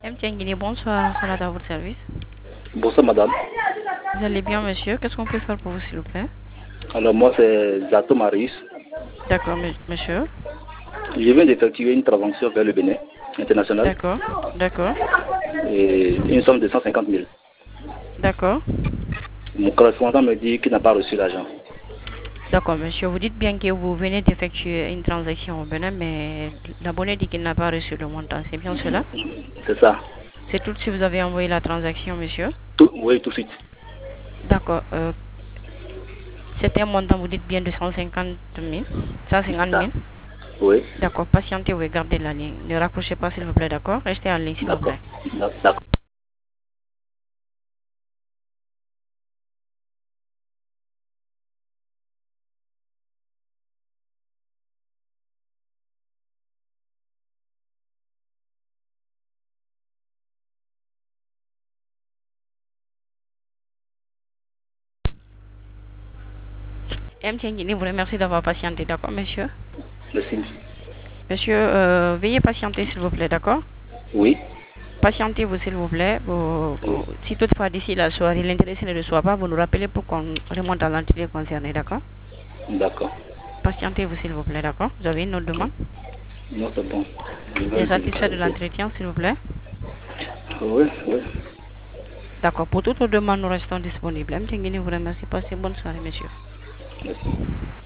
Guinée, bonsoir, Salade à votre service. Bonsoir madame. Vous allez bien, monsieur? Qu'est-ce qu'on peut faire pour vous, s'il vous plaît? Alors moi c'est Zato Marius. D'accord, monsieur. Je viens d'effectuer une transaction vers le Bénin international D'accord, d'accord, et une somme de 150 000. d'accord. Mon correspondant me dit qu'il n'a pas reçu l'argent. D'accord, monsieur. Vous dites bien que vous venez d'effectuer une transaction au Bénin, mais l'abonné dit qu'il n'a pas reçu le montant. C'est bien cela? C'est ça. C'est tout de suite vous avez envoyé la transaction, monsieur? Oui, tout de suite. D'accord. C'est un montant, vous dites bien, de 150 000? 150 Ça. 000? Oui. D'accord. Patientez, vous gardez la ligne. Ne raccrochez pas, s'il vous plaît, d'accord? Restez en ligne, s'il vous D'accord. plaît. D'accord. Guinée vous remercie d'avoir patienté, d'accord, monsieur? Merci. Monsieur, veuillez patienter, s'il vous plaît, d'accord? Oui. Patientez-vous, s'il vous plaît. Oui. Si toutefois, d'ici la soirée, l'intéressé ne reçoit pas, vous nous rappelez pour qu'on remonte à l'entité concernée, d'accord? D'accord. Patientez-vous, s'il vous plaît, d'accord? Vous avez une autre demande? Non, c'est bon. Je Vous vais êtes vérifier satisfait de avec vous. l'entretien, s'il vous plaît? Oui, oui. D'accord. Pour toute autre demande, nous restons disponibles. Guinée vous remercie. Passez une bonne soirée, monsieur. Merci.